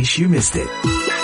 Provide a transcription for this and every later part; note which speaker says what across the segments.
Speaker 1: case you missed it.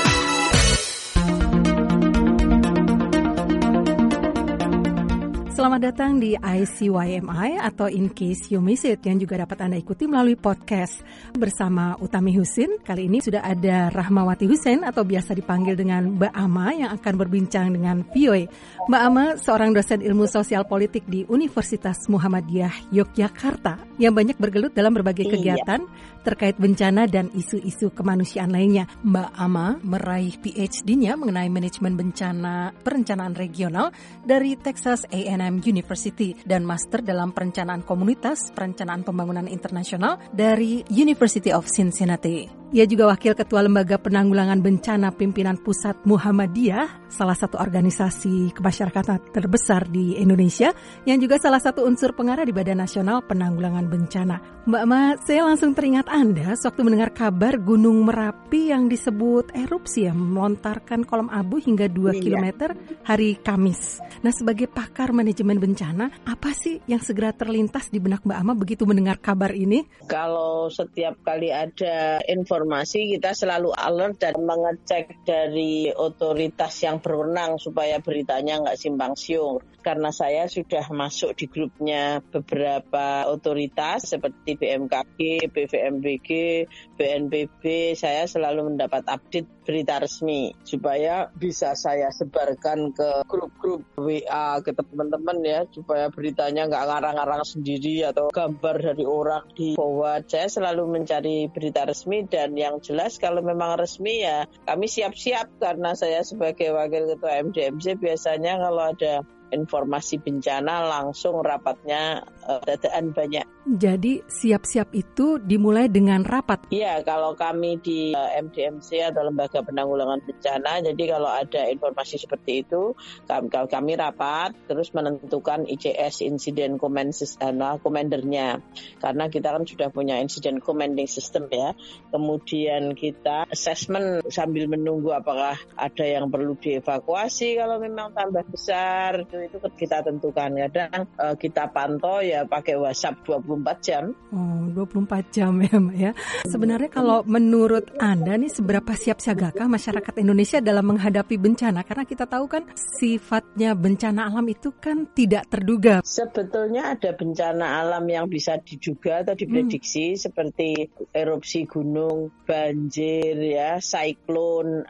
Speaker 2: Selamat datang di ICYMI atau In Case You Miss It yang juga dapat Anda ikuti melalui podcast. Bersama Utami Husin, kali ini sudah ada Rahmawati Hussein atau biasa dipanggil dengan Mbak Ama yang akan berbincang dengan VOA. Mbak Ama seorang dosen ilmu sosial politik di Universitas Muhammadiyah Yogyakarta yang banyak bergelut dalam berbagai kegiatan terkait bencana dan isu-isu kemanusiaan lainnya. Mbak Ama meraih PhD-nya mengenai manajemen bencana perencanaan regional dari Texas A&M University dan master dalam perencanaan komunitas perencanaan pembangunan internasional dari University of Cincinnati. Ia juga wakil ketua lembaga penanggulangan bencana pimpinan pusat Muhammadiyah, salah satu organisasi kemasyarakatan terbesar di Indonesia yang juga salah satu unsur pengarah di Badan Nasional Penanggulangan Bencana. Mbak Ma, saya langsung teringat Anda sewaktu mendengar kabar Gunung Merapi yang disebut erupsi yang melontarkan kolom abu hingga 2 km hari Kamis. Nah, sebagai pakar manajemen bencana, apa sih yang segera terlintas di benak Mbak Ama begitu mendengar kabar ini?
Speaker 3: Kalau setiap kali ada informasi, kita selalu alert dan mengecek dari otoritas yang berwenang supaya beritanya nggak simpang siur. Karena saya sudah masuk di grupnya beberapa otoritas seperti BMKG, BVMBG, BNPB, saya selalu mendapat update berita resmi supaya bisa saya sebarkan ke grup-grup WA, ke teman-teman ya, supaya beritanya nggak ngarang-ngarang sendiri atau gambar dari orang di forward. Saya selalu mencari berita resmi dan yang jelas kalau memang resmi ya kami siap-siap karena saya sebagai wakil ketua MDMC biasanya kalau ada informasi bencana langsung rapatnya dadaan banyak.
Speaker 2: Jadi siap-siap itu dimulai dengan rapat?
Speaker 3: Iya, kalau kami di MDMC atau Lembaga Penanggulangan Bencana, jadi kalau ada informasi seperti itu, kami rapat, terus menentukan ICS, Incident Command System, komandernya. Karena kita kan sudah punya Incident Commanding System ya. Kemudian kita assessment sambil menunggu apakah ada yang perlu dievakuasi kalau memang tambah besar, itu kita tentukan. Kadang kita pantau ya pakai WhatsApp 24 jam.
Speaker 2: Oh, 24 jam ya, Mbak ya. Sebenarnya kalau menurut Anda nih seberapa siap siagakah masyarakat Indonesia dalam menghadapi bencana? Karena kita tahu kan sifatnya bencana alam itu kan tidak terduga.
Speaker 3: Sebetulnya ada bencana alam yang bisa diduga atau diprediksi seperti erupsi gunung, banjir ya, siklon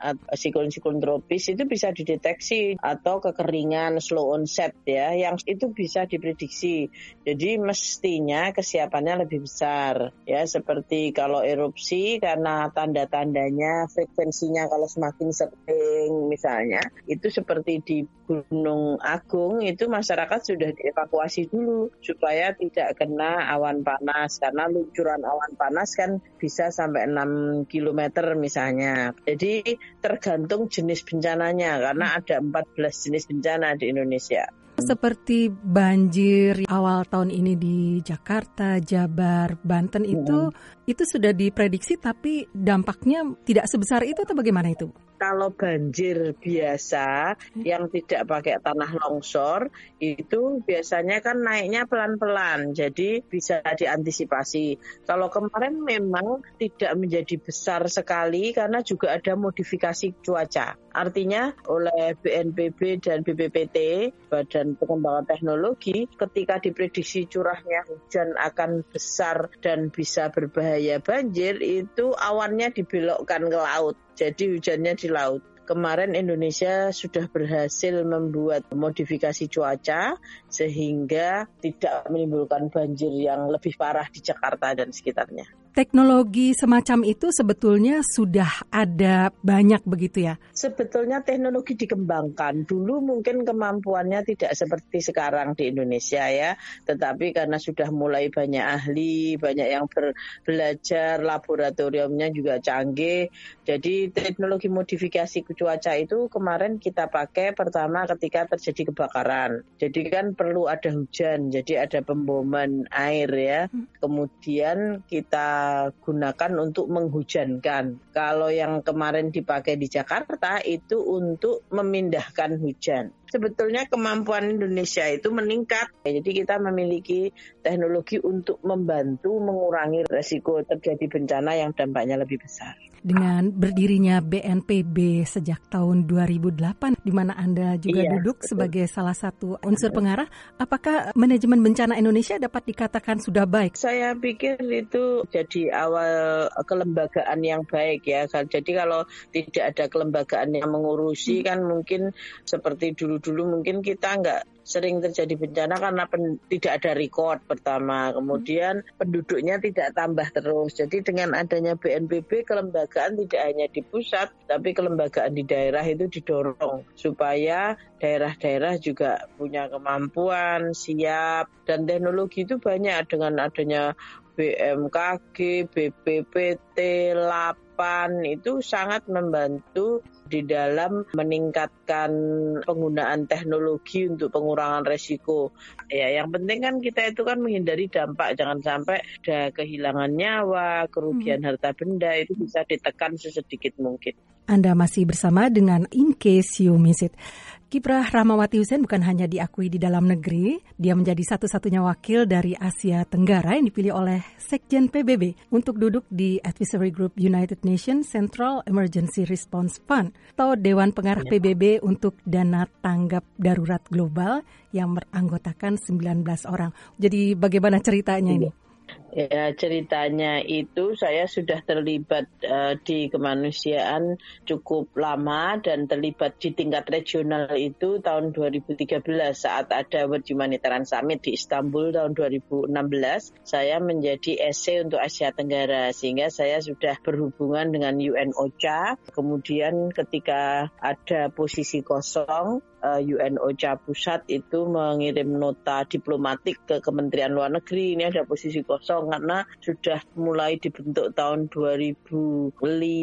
Speaker 3: tropis itu bisa dideteksi atau kekeringan slow onset ya, yang itu bisa diprediksi. Jadi mestinya kesiapannya lebih besar ya, seperti kalau erupsi karena tanda-tandanya frekuensinya kalau semakin sering misalnya itu seperti di Gunung Agung itu masyarakat sudah dievakuasi dulu supaya tidak kena awan panas karena luncuran awan panas kan bisa sampai 6 km misalnya. Jadi tergantung jenis bencananya karena ada 14 jenis bencana di Indonesia.
Speaker 2: Seperti banjir awal tahun ini di Jakarta, Jabar, Banten itu sudah diprediksi tapi dampaknya tidak sebesar itu atau bagaimana itu?
Speaker 3: Kalau banjir biasa yang tidak pakai tanah longsor itu biasanya kan naiknya pelan-pelan, jadi bisa diantisipasi. Kalau kemarin memang tidak menjadi besar sekali karena juga ada modifikasi cuaca. Artinya oleh BNPB dan BPPT, Badan Pengembangan Teknologi, ketika diprediksi curahnya hujan akan besar dan bisa berbahaya banjir, itu awannya dibelokkan ke laut. Jadi hujannya di laut. Kemarin Indonesia sudah berhasil membuat modifikasi cuaca sehingga tidak menimbulkan banjir yang lebih parah di Jakarta dan sekitarnya.
Speaker 2: Teknologi semacam itu sebetulnya sudah ada banyak begitu ya?
Speaker 3: Sebetulnya teknologi dikembangkan. Dulu mungkin kemampuannya tidak seperti sekarang di Indonesia ya. Tetapi karena sudah mulai banyak ahli, banyak yang belajar, laboratoriumnya juga canggih. Jadi teknologi modifikasi cuaca itu kemarin kita pakai pertama ketika terjadi kebakaran. Jadi kan perlu ada hujan, jadi ada pemboman air ya. Kemudian kita gunakan untuk menghujankan. Kalau yang kemarin dipakai di Jakarta itu untuk memindahkan hujan. sebetulnya kemampuan Indonesia itu meningkat. Jadi kita memiliki teknologi untuk membantu mengurangi resiko terjadi bencana yang dampaknya lebih besar.
Speaker 2: Dengan berdirinya BNPB sejak tahun 2008, di mana Anda juga duduk sebagai salah satu unsur pengarah, apakah manajemen bencana Indonesia dapat dikatakan sudah baik?
Speaker 3: Saya pikir itu jadi awal kelembagaan yang baik ya. Jadi kalau tidak ada kelembagaan yang mengurusi kan mungkin seperti dulu-dulu mungkin kita nggak sering terjadi bencana karena tidak ada record pertama, kemudian penduduknya tidak tambah terus. Jadi dengan adanya BNPB, kelembagaan tidak hanya di pusat, tapi kelembagaan di daerah itu didorong supaya daerah-daerah juga punya kemampuan, siap, dan teknologi itu banyak dengan adanya BMKG, BPPT, LAPAN itu sangat membantu di dalam meningkatkan penggunaan teknologi untuk pengurangan resiko. Ya, yang penting kan kita itu kan menghindari dampak, jangan sampai ada kehilangan nyawa, kerugian harta benda itu bisa ditekan sesedikit mungkin.
Speaker 2: Anda masih bersama dengan In Case You Miss It. Kiprah Rahmawati Hussein bukan hanya diakui di dalam negeri, dia menjadi satu-satunya wakil dari Asia Tenggara yang dipilih oleh Sekjen PBB untuk duduk di Advisory Group United Nations Central Emergency Response Fund atau Dewan Pengarah PBB untuk dana tanggap darurat global yang beranggotakan 19 orang. Jadi bagaimana ceritanya ini?
Speaker 3: Ya, ceritanya itu saya sudah terlibat di kemanusiaan cukup lama dan terlibat di tingkat regional itu tahun 2013 saat ada World Humanitarian Summit di Istanbul tahun 2016. Saya menjadi SC untuk Asia Tenggara sehingga saya sudah berhubungan dengan UN-OCHA. Kemudian ketika ada posisi kosong, UN-OCHA pusat itu mengirim nota diplomatik ke Kementerian Luar Negeri, ini ada posisi kosong karena sudah mulai dibentuk tahun 2005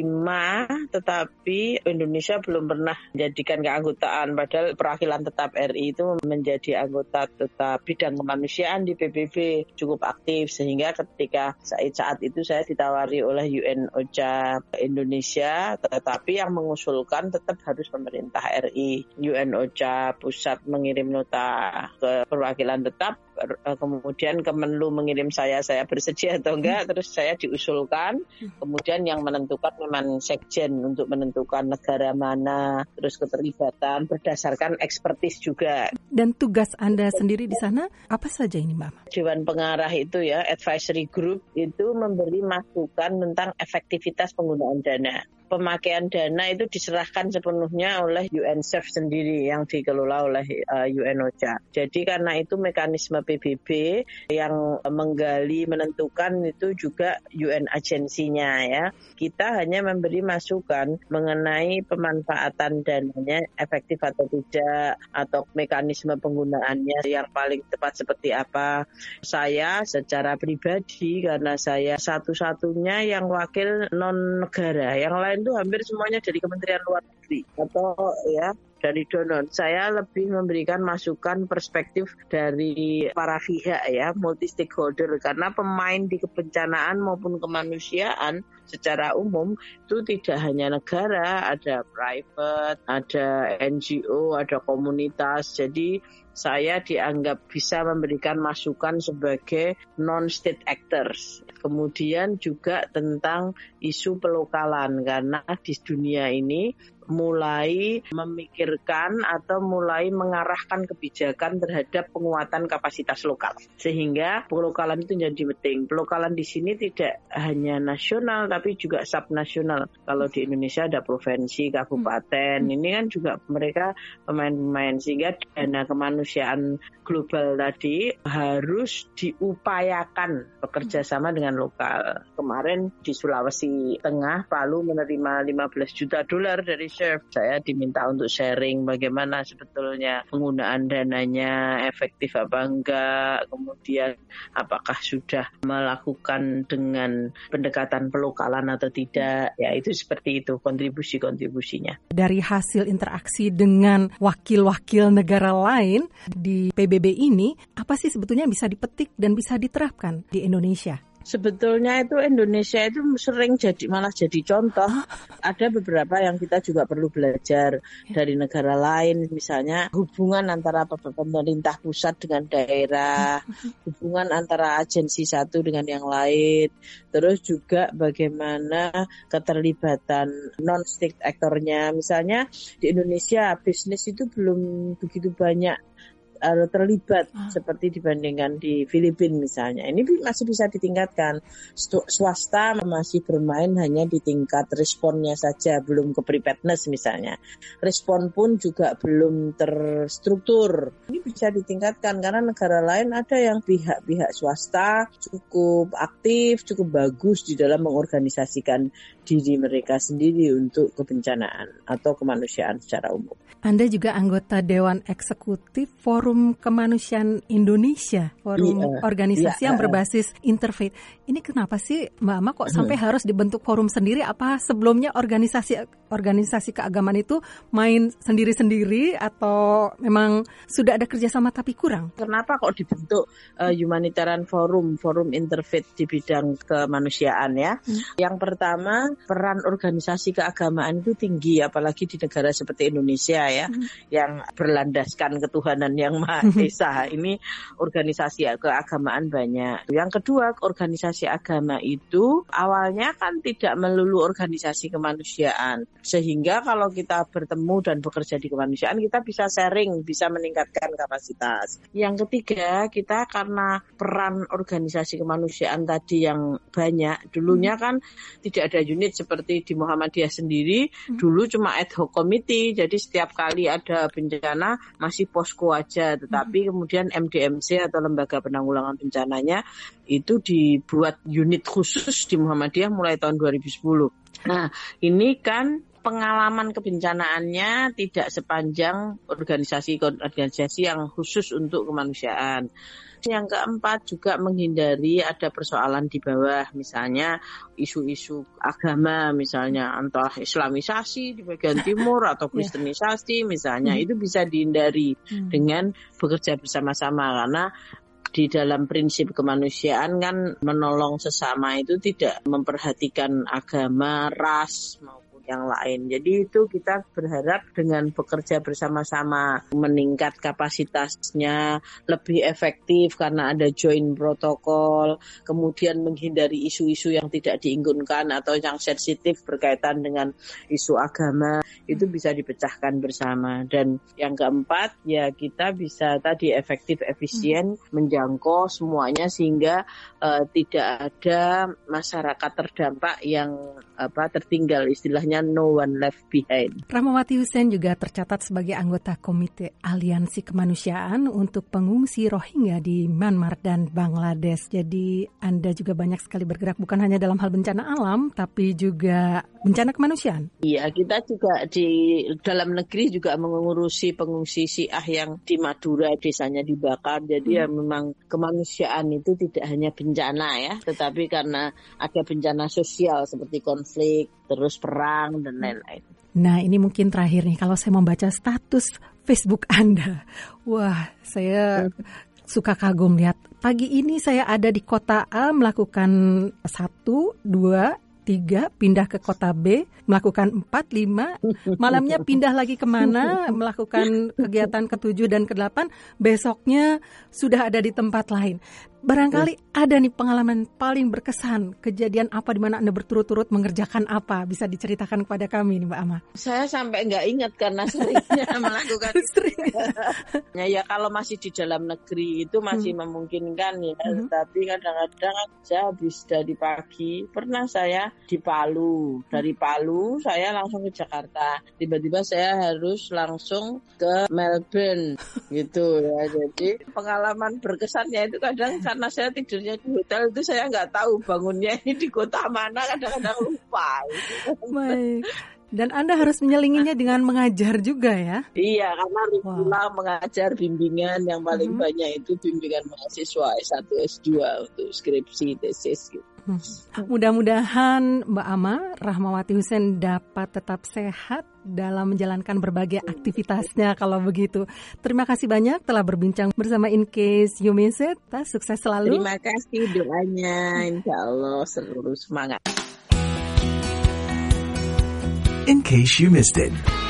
Speaker 3: tetapi Indonesia belum pernah menjadikan keanggotaan, padahal perwakilan tetap RI itu menjadi anggota tetap bidang kemanusiaan di PBB cukup aktif, sehingga ketika saat itu saya ditawari oleh UN-OCHA Indonesia, tetapi yang mengusulkan tetap harus pemerintah RI. UN-OCHA pusat mengirim nota ke perwakilan tetap, kemudian Kemenlu mengirim saya bersedia atau enggak, terus saya diusulkan, kemudian yang menentukan memang Sekjen untuk menentukan negara mana, terus keterlibatan berdasarkan ekspertis juga.
Speaker 2: Dan tugas Anda sendiri di sana apa saja ini, Mbak?
Speaker 3: Dewan Pengarah itu ya, Advisory Group itu memberi masukan tentang efektivitas penggunaan dana. Pemakaian dana itu diserahkan sepenuhnya oleh UNICEF sendiri yang dikelola oleh UN-OCHA. Jadi karena itu mekanisme PBB yang menggali menentukan itu juga UN agensinya ya. Kita hanya memberi masukan mengenai pemanfaatan dananya efektif atau tidak, atau mekanisme penggunaannya yang paling tepat seperti apa. Saya secara pribadi karena saya satu-satunya yang wakil non negara, yang lain itu hampir semuanya dari Kementerian Luar Negeri atau ya dari donor. Saya lebih memberikan masukan perspektif dari para pihak ya, multi stakeholder, karena pemain di kebencanaan maupun kemanusiaan secara umum itu tidak hanya negara, ada private, ada NGO, ada komunitas. Jadi saya dianggap bisa memberikan masukan sebagai non-state actors. Kemudian juga tentang isu pelokalan, karena di dunia ini mulai memikirkan atau mulai mengarahkan kebijakan terhadap penguatan kapasitas lokal. Sehingga pelokalan itu jadi penting. Pelokalan di sini tidak hanya nasional tapi juga subnasional. Kalau di Indonesia ada provinsi, kabupaten, ini kan juga mereka pemain-pemain, sehingga dana kemanusiaan global tadi harus diupayakan bekerja sama dengan lokal. Kemarin di Sulawesi Tengah, Palu menerima $15 juta dari SERV. Saya diminta untuk sharing bagaimana sebetulnya penggunaan dananya, efektif apa enggak, kemudian apakah sudah melakukan dengan pendekatan pelokalan atau tidak. Ya itu seperti itu kontribusi-kontribusinya.
Speaker 2: Dari hasil interaksi dengan wakil-wakil negara lain di PBB ini, apa sih sebetulnya bisa dipetik dan bisa diterapkan di Indonesia?
Speaker 3: Sebetulnya itu Indonesia itu sering malah jadi contoh. Ada beberapa yang kita juga perlu belajar dari negara lain, misalnya hubungan antara pemerintah pusat dengan daerah, hubungan antara agensi satu dengan yang lain, terus juga bagaimana keterlibatan non-state actor-nya. Misalnya di Indonesia bisnis itu belum begitu banyak terlibat seperti dibandingkan di Filipina misalnya. Ini masih bisa ditingkatkan. Swasta masih bermain hanya di tingkat responnya saja, belum ke preparedness misalnya. Respon pun juga belum terstruktur. Ini bisa ditingkatkan karena negara lain ada yang pihak-pihak swasta cukup aktif, cukup bagus di dalam mengorganisasikan diri mereka sendiri untuk kebencanaan atau kemanusiaan secara umum.
Speaker 2: Anda juga anggota Dewan Eksekutif Forum Kemanusiaan Indonesia, forum organisasi yang berbasis interfaith. Ini kenapa sih Mbak Ama kok sampai harus dibentuk forum sendiri? Apa sebelumnya organisasi keagamaan itu main sendiri-sendiri atau memang sudah ada kerjasama tapi kurang?
Speaker 3: Kenapa kok dibentuk humanitarian forum interfaith di bidang kemanusiaan ya? Yang pertama, peran organisasi keagamaan itu tinggi, apalagi di negara seperti Indonesia ya, yang berlandaskan ketuhanan yang Maha Esa. Ini organisasi keagamaan banyak. Yang kedua, organisasi agama itu awalnya kan tidak melulu organisasi kemanusiaan. Sehingga kalau kita bertemu dan bekerja di kemanusiaan, kita bisa sharing, bisa meningkatkan kapasitas. Yang ketiga, kita karena peran organisasi kemanusiaan tadi yang banyak, dulunya kan tidak ada unit seperti di Muhammadiyah sendiri, dulu cuma ad hoc committee, jadi setiap kali ada bencana masih posko aja, tetapi kemudian MDMC atau Lembaga Penanggulangan Bencananya itu dibuat unit khusus di Muhammadiyah mulai tahun 2010. Nah, ini kan pengalaman kebencanaannya tidak sepanjang organisasi yang khusus untuk kemanusiaan. Yang keempat juga menghindari ada persoalan di bawah, misalnya isu-isu agama, misalnya entah Islamisasi di bagian timur atau Kristenisasi misalnya, itu bisa dihindari dengan bekerja bersama-sama, karena di dalam prinsip kemanusiaan kan menolong sesama itu tidak memperhatikan agama, ras maupun yang lain. Jadi itu kita berharap dengan bekerja bersama-sama meningkat kapasitasnya, lebih efektif karena ada joint protokol, kemudian menghindari isu-isu yang tidak diinginkan atau yang sensitif berkaitan dengan isu agama, itu bisa dipecahkan bersama. Dan yang keempat, ya kita bisa tadi efektif, efisien, menjangkau semuanya sehingga tidak ada masyarakat terdampak yang tertinggal, istilahnya no one left behind.
Speaker 2: Rahmawati Hussein juga tercatat sebagai anggota Komite Aliansi Kemanusiaan untuk pengungsi Rohingya di Myanmar dan Bangladesh. Jadi Anda juga banyak sekali bergerak bukan hanya dalam hal bencana alam, tapi juga bencana kemanusiaan.
Speaker 3: Iya, kita juga di dalam negeri juga mengurusi pengungsi Syiah yang di Madura, desanya dibakar. Jadi ya memang kemanusiaan itu tidak hanya bencana ya, tetapi karena ada bencana sosial seperti konflik, terus perang dan lain-lain.
Speaker 2: Nah, ini mungkin terakhir nih, kalau saya membaca status Facebook Anda, wah, saya suka kagum lihat. Pagi ini saya ada di kota A melakukan 1, 2, 3, pindah ke kota B, melakukan 4, 5, malamnya pindah lagi kemana, melakukan kegiatan ke-7 dan ke-8, besoknya sudah ada di tempat lain. Barangkali ada nih pengalaman paling berkesan, kejadian apa di mana Anda berturut-turut mengerjakan apa, bisa diceritakan kepada kami nih Mbak Ama.
Speaker 3: Saya sampai nggak ingat karena seringnya melakukan ya kalau masih di dalam negeri itu masih memungkinkan ya, tapi kadang-kadang aja habis dari pagi. Pernah saya di Palu, dari Palu saya langsung ke Jakarta, tiba-tiba saya harus langsung ke Melbourne gitu ya. Jadi pengalaman berkesannya itu kadang karena saya tidurnya di hotel itu saya nggak tahu bangunnya ini di kota mana, kadang-kadang lupa.
Speaker 2: Baik. Dan Anda harus menyelinginya dengan mengajar juga ya?
Speaker 3: Iya, karena pulang mengajar bimbingan yang paling banyak itu bimbingan mahasiswa S1, S2 untuk skripsi, tesis gitu.
Speaker 2: Mudah-mudahan Mbak Ama Rahmawati Hussein dapat tetap sehat dalam menjalankan berbagai aktivitasnya kalau begitu. Terima kasih banyak telah berbincang bersama In Case You Miss It. Sukses selalu.
Speaker 3: Terima kasih doanya, insya Allah selalu semangat.
Speaker 1: In Case You Missed It.